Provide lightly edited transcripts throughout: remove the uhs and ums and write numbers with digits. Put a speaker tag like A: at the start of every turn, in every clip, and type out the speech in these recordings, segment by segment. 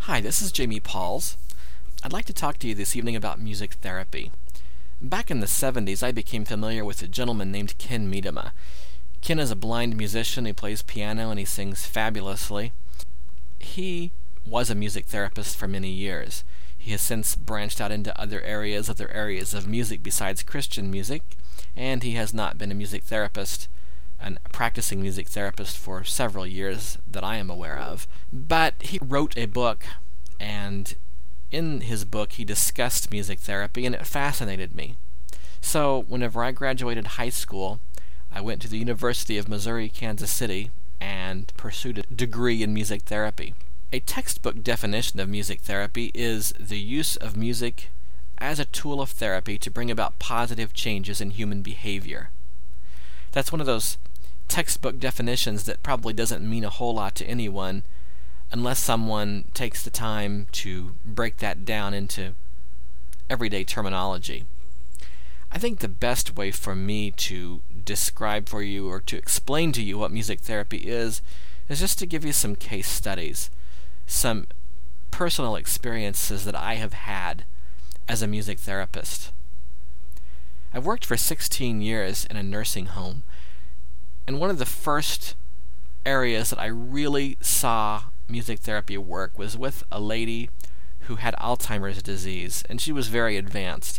A: Hi, this is Jamie Pauls. I'd like to talk to you this evening about music therapy. Back in the 70s, I became familiar with a gentleman named Ken Miedema. Ken is a blind musician. He plays piano and he sings fabulously. He was a music therapist for many years. He has since branched out into other areas of music besides Christian music, and he has not been a music therapist, a practicing music therapist for several years that I am aware of. But he wrote a book, and in his book he discussed music therapy, and it fascinated me. So whenever I graduated high school, I went to the University of Missouri, Kansas City, and pursued a degree in music therapy. A textbook definition of music therapy is the use of music as a tool of therapy to bring about positive changes in human behavior. That's one of those textbook definitions that probably doesn't mean a whole lot to anyone unless someone takes the time to break that down into everyday terminology. I think the best way for me to describe for you or to explain to you what music therapy is just to give you some case studies, some personal experiences that I have had as a music therapist. I've worked for 16 years in a nursing home, and one of the first areas that I really saw music therapy work was with a lady who had Alzheimer's disease, and she was very advanced.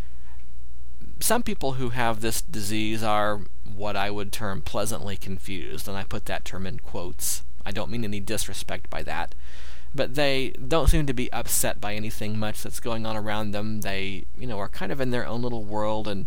A: Some people who have this disease are what I would term pleasantly confused, and I put that term in quotes. I don't mean any disrespect by that. But they don't seem to be upset by anything much that's going on around them. They, are kind of in their own little world, and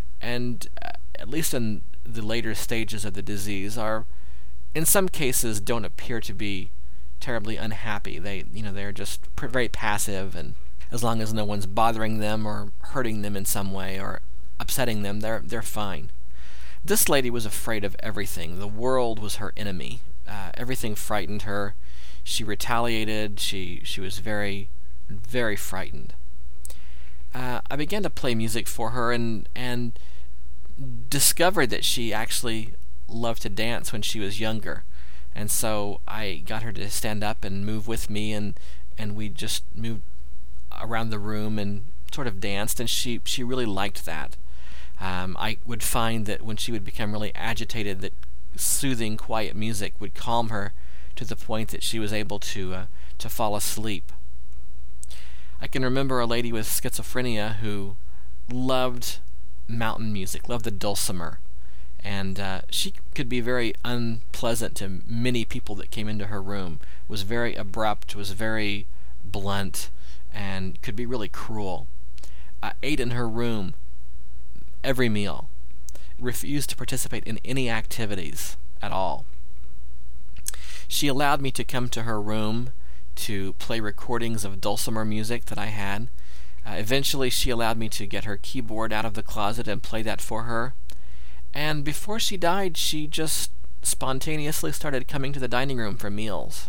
A: at least in the later stages of the disease, are, in some cases, don't appear to be terribly unhappy. They're just very passive, and as long as no one's bothering them or hurting them in some way or upsetting them, they're fine. This lady was afraid of everything. The world was her enemy. Everything frightened her. She retaliated. She was very, very frightened. I began to play music for her and discovered that she actually loved to dance when she was younger. And so I got her to stand up and move with me, and we just moved around the room and sort of danced, and she really liked that. I would find that when she would become really agitated, that soothing, quiet music would calm her to the point that she was able to fall asleep. I can remember a lady with schizophrenia who loved mountain music, loved the dulcimer, and she could be very unpleasant to many people that came into her room, was very abrupt, was very blunt, and could be really cruel. I ate in her room every meal, refused to participate in any activities at all. She allowed me to come to her room to play recordings of dulcimer music that I had. Eventually she allowed me to get her keyboard out of the closet and play that for her. And before she died, she just spontaneously started coming to the dining room for meals.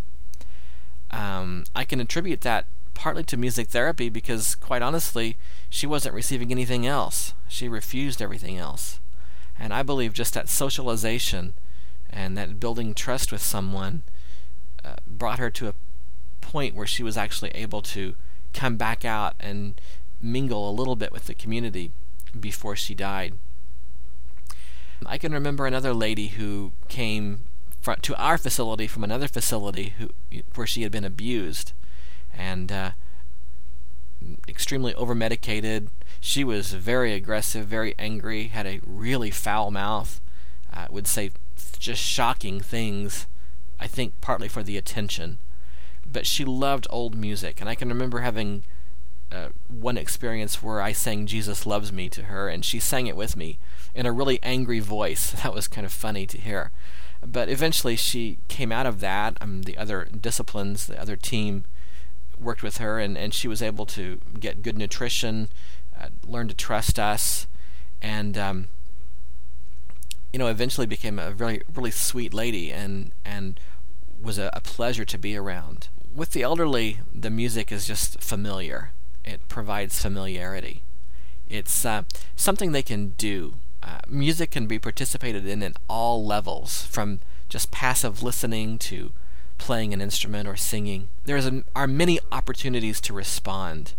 A: I can attribute that partly to music therapy because, quite honestly, she wasn't receiving anything else. She refused everything else. And I believe just that socialization and that building trust with someone brought her to a point where she was actually able to come back out and mingle a little bit with the community before she died. I can remember another lady who came to our facility from another facility where she had been abused and extremely over-medicated. She was very aggressive, very angry, had a really foul mouth, would say just shocking things, I think partly for the attention. But she loved old music, and I can remember having one experience where I sang Jesus Loves Me to her, and she sang it with me in a really angry voice. That was kind of funny to hear. But eventually she came out of that. The other disciplines, the other team worked with her, and she was able to get good nutrition, learn to trust us, and eventually became a really, really sweet lady and was a pleasure to be around. With the elderly, the music is just familiar. It provides familiarity. It's something they can do. Music can be participated in at all levels, from just passive listening to playing an instrument or singing. Are many opportunities to respond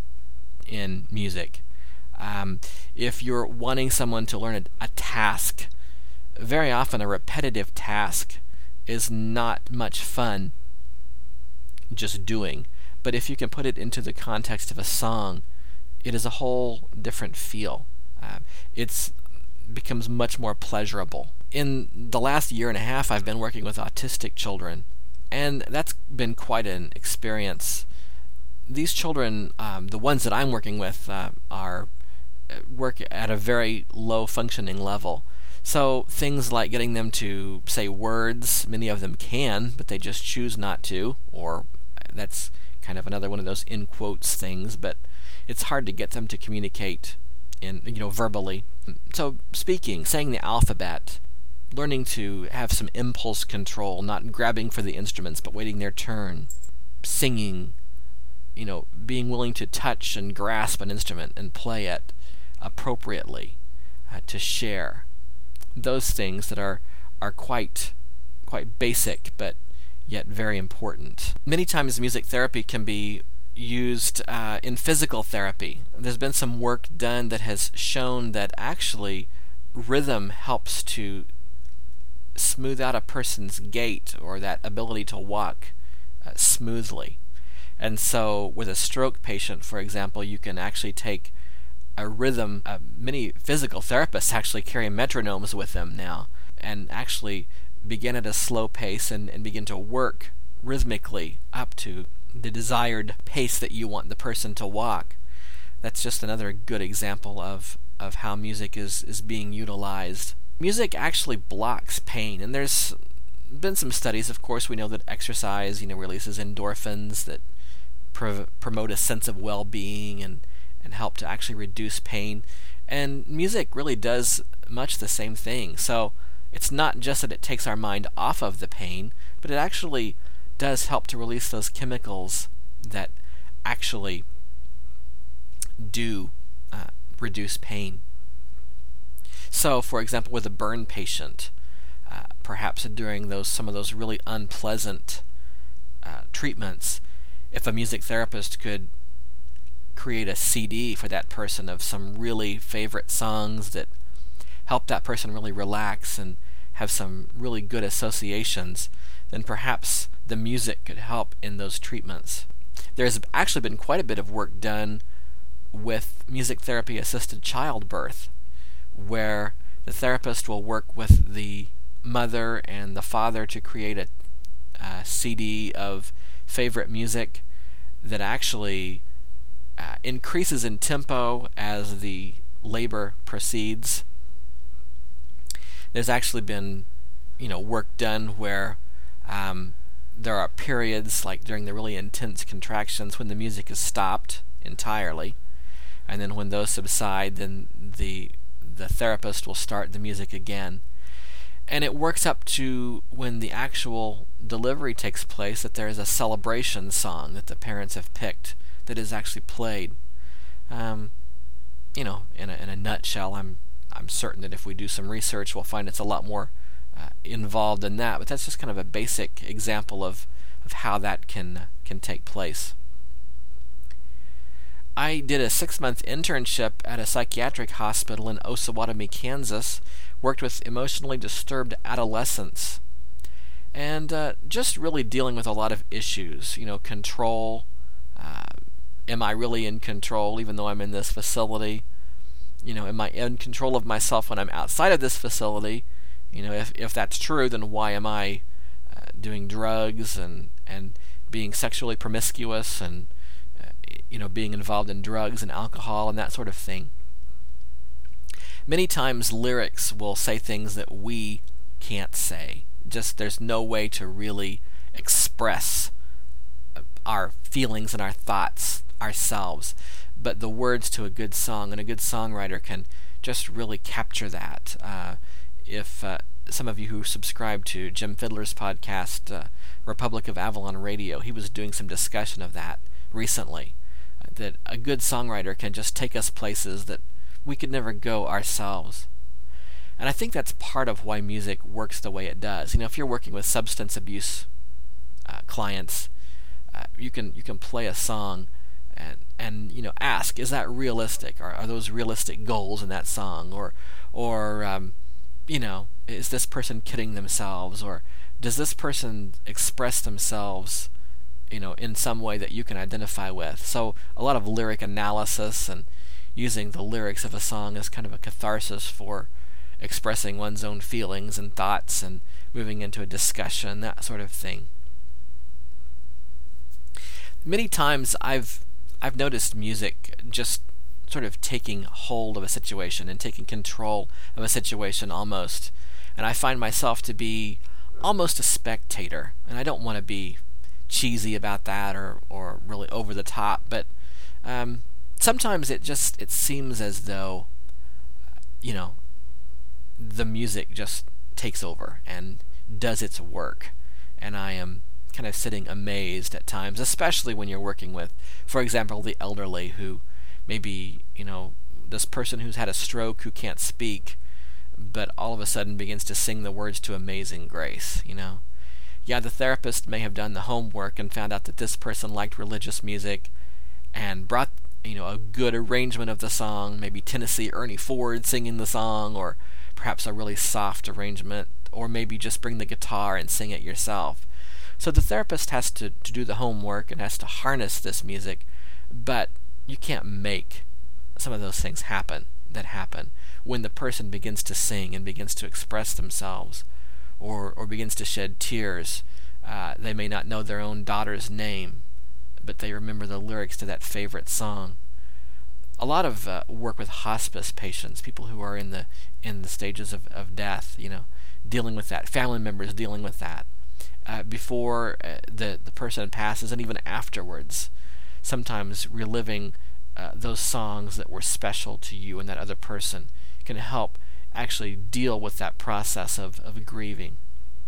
A: in music. If you're wanting someone to learn a task, very often a repetitive task is not much fun just doing. But if you can put it into the context of a song, it is a whole different feel. It becomes much more pleasurable. In the last year and a half, I've been working with autistic children, and that's been quite an experience. These children, the ones that I'm working with, work at a very low functioning level. So things like getting them to say words, many of them can, but they just choose not to, or that's kind of another one of those in quotes things, but it's hard to get them to communicate verbally. So speaking, saying the alphabet, learning to have some impulse control, not grabbing for the instruments but waiting their turn, singing, being willing to touch and grasp an instrument and play it appropriately, to share. Those things that are quite basic, but yet very important. Many times music therapy can be used in physical therapy. There's been some work done that has shown that actually rhythm helps to smooth out a person's gait or that ability to walk smoothly. And so with a stroke patient, for example, you can actually take a rhythm. Many physical therapists actually carry metronomes with them now and actually begin at a slow pace and begin to work rhythmically up to the desired pace that you want the person to walk. That's just another good example of how music is being utilized. Music actually blocks pain, and there's been some studies, of course. We know that exercise, releases endorphins that promote a sense of well-being and help to actually reduce pain. And music really does much the same thing. So it's not just that it takes our mind off of the pain, but it actually does help to release those chemicals that actually do reduce pain. So, for example, with a burn patient, perhaps during some of those really unpleasant treatments, if a music therapist could create a CD for that person of some really favorite songs that help that person really relax and have some really good associations, then perhaps the music could help in those treatments. There's actually been quite a bit of work done with music therapy assisted childbirth, where the therapist will work with the mother and the father to create a CD of favorite music that actually increases in tempo as the labor proceeds. There's actually been work done where there are periods, like during the really intense contractions, when the music is stopped entirely, and then when those subside, then the therapist will start the music again. And it works up to when the actual delivery takes place, that there is a celebration song that the parents have picked that is actually played. In a nutshell, I'm certain that if we do some research, we'll find it's a lot more involved in that. But that's just kind of a basic example of how that can take place. I did a 6-month internship at a psychiatric hospital in Osawatomie, Kansas, worked with emotionally disturbed adolescents, and just really dealing with a lot of issues. Control. Am I really in control even though I'm in this facility? Am I in control of myself when I'm outside of this facility? If that's true, then why am I doing drugs and being sexually promiscuous and being involved in drugs and alcohol and that sort of thing? Many times lyrics will say things that we can't say. Just there's no way to really express our feelings and our thoughts ourselves. But the words to a good song, and a good songwriter can just really capture that. If some of you who subscribe to Jim Fiddler's podcast, Republic of Avalon Radio, he was doing some discussion of that recently. That a good songwriter can just take us places that we could never go ourselves. And I think that's part of why music works the way it does. If you're working with substance abuse clients, you can play a song and ask, is that realistic? Are those realistic goals in that song? Or is this person kidding themselves? Or does this person express themselves in some way that you can identify with? So a lot of lyric analysis and using the lyrics of a song as kind of a catharsis for expressing one's own feelings and thoughts and moving into a discussion, that sort of thing. Many times I've noticed music just sort of taking hold of a situation and taking control of a situation almost, and I find myself to be almost a spectator, and I don't want to be cheesy about that or really over the top, but sometimes it seems as though the music just takes over and does its work, and I am kind of sitting amazed at times, especially when you're working with, for example, the elderly, who maybe this person who's had a stroke, who can't speak, but all of a sudden begins to sing the words to Amazing Grace. Yeah, the therapist may have done the homework and found out that this person liked religious music and brought a good arrangement of the song, maybe Tennessee Ernie Ford singing the song, or perhaps a really soft arrangement, or maybe just bring the guitar and sing it yourself. So the therapist has to do the homework and has to harness this music, but you can't make some of those things happen when the person begins to sing and begins to express themselves, or begins to shed tears. They may not know their own daughter's name, but they remember the lyrics to that favorite song. A lot of work with hospice patients, people who are in the stages of death, dealing with that, family members dealing with that, before the person passes, and even afterwards, sometimes reliving those songs that were special to you and that other person can help actually deal with that process of grieving.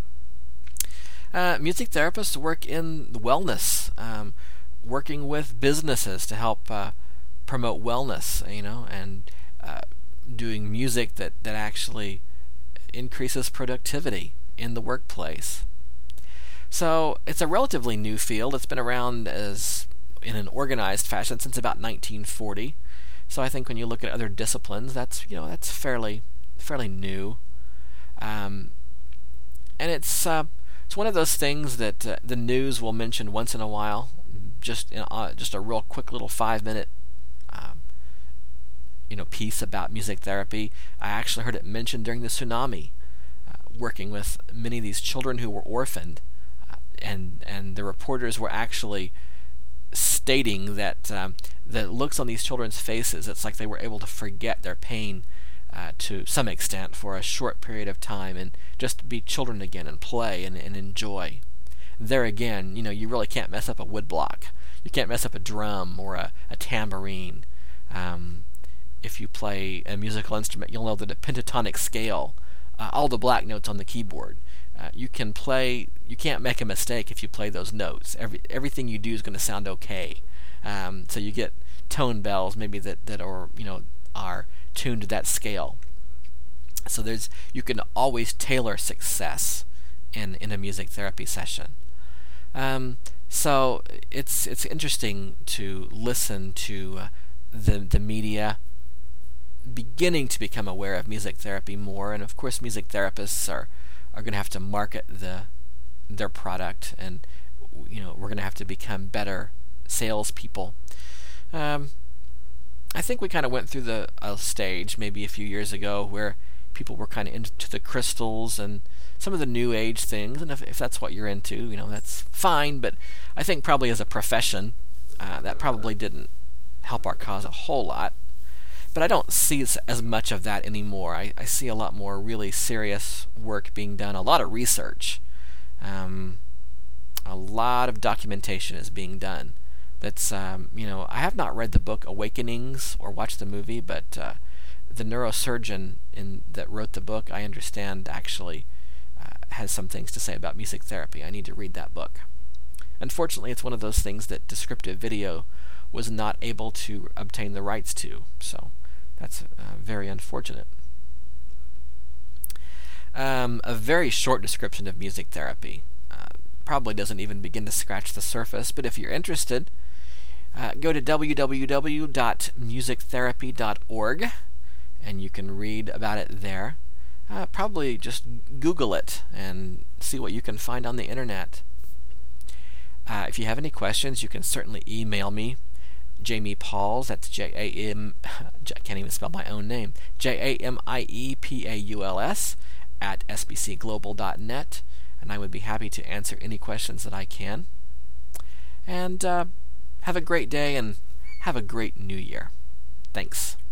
A: Music therapists work in wellness, working with businesses to help promote wellness, and doing music that actually increases productivity in the workplace. So it's a relatively new field. It's been around as in an organized fashion since about 1940. So I think when you look at other disciplines, that's fairly new, and it's one of those things that the news will mention once in a while, just a real quick little 5-minute piece about music therapy. I actually heard it mentioned during the tsunami, working with many of these children who were orphaned, and the reporters were actually stating that the looks on these children's faces, it's like they were able to forget their pain to some extent for a short period of time and just be children again and play and enjoy. There again, you really can't mess up a woodblock. You can't mess up a drum or a tambourine. If you play a musical instrument, you'll know that a pentatonic scale, all the black notes on the keyboard, you can't make a mistake if you play those notes. Everything you do is going to sound okay. So you get tone bells maybe that are tuned to that scale. So you can always tailor success in a music therapy session. So it's interesting to listen to the media beginning to become aware of music therapy more, and of course music therapists are going to have to market their product, and we're going to have to become better salespeople. I think we kind of went through a stage maybe a few years ago where people were kind of into the crystals and some of the new age things, and if that's what you're into, that's fine, but I think probably as a profession, that probably didn't help our cause a whole lot. But I don't see as much of that anymore. I see a lot more really serious work being done, a lot of research. A lot of documentation is being done. That's, I have not read the book Awakenings or watched the movie, but the neurosurgeon that wrote the book, I understand, actually has some things to say about music therapy. I need to read that book. Unfortunately, it's one of those things that Descriptive Video was not able to obtain the rights to, so that's very unfortunate. A very short description of music therapy. probably doesn't even begin to scratch the surface, but if you're interested, go to www.musictherapy.org, and you can read about it there. Probably just Google it and see what you can find on the internet. If you have any questions, you can certainly email me, Jamie Pauls, that's J-A-M, I can't even spell my own name, JAMIEPAULS at sbcglobal.net, and I would be happy to answer any questions that I can. And have a great day, and have a great new year. Thanks.